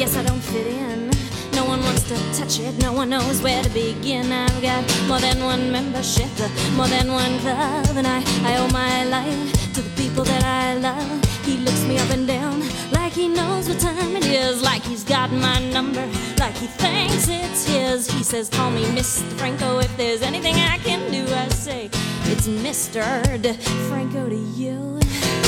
Guess I don't fit in. No one wants to touch it, no one knows where to begin. I've got more than one membership, more than one club, and I owe my life to the people that I love. He looks me up and down like he knows what time it is, like he's got my number, like he thinks it's his. He says, call me Mr. Franco, if there's anything I can do. I say, it's Mr. Franco to you.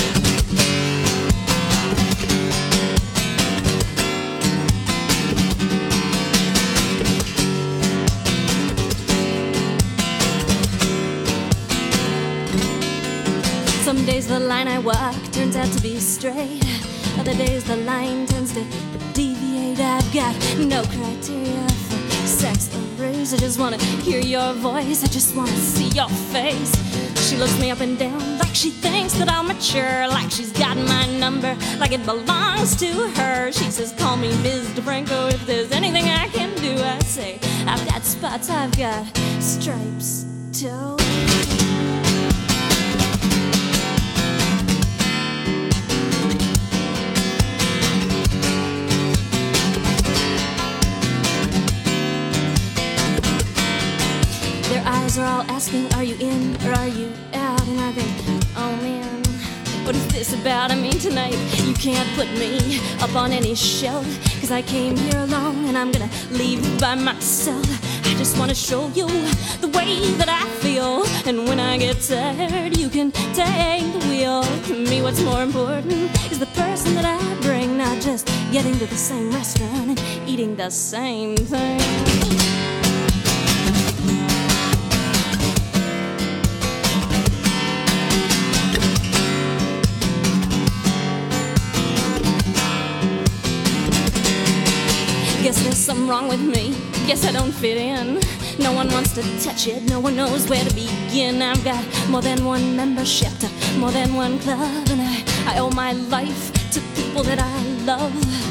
Some days the line I walk turns out to be straight. Other days the line tends to deviate. I've got no criteria for sex or race. I just wanna hear your voice, I just wanna see your face. She looks me up and down like she thinks that I'm mature, like she's got my number, like it belongs to her. She says, call me Mr. Franco, if there's anything I can do. I say, I've got spots, I've got stripes too. Their eyes are all asking, are you in or are you out? And I think, oh man, what is this about? I mean, tonight you can't put me up on any shelf, cause I came here alone and I'm gonna leave by myself. I just wanna show you the way that I feel, and when I get tired you can take the wheel. To me what's more important is the person that I bring, not just getting to the same restaurant and eating the same thing. Guess there's something wrong with me, guess I don't fit in. No one wants to touch it, no one knows where to begin. I've got more than one membership to more than one club, and I owe my life to people that I love.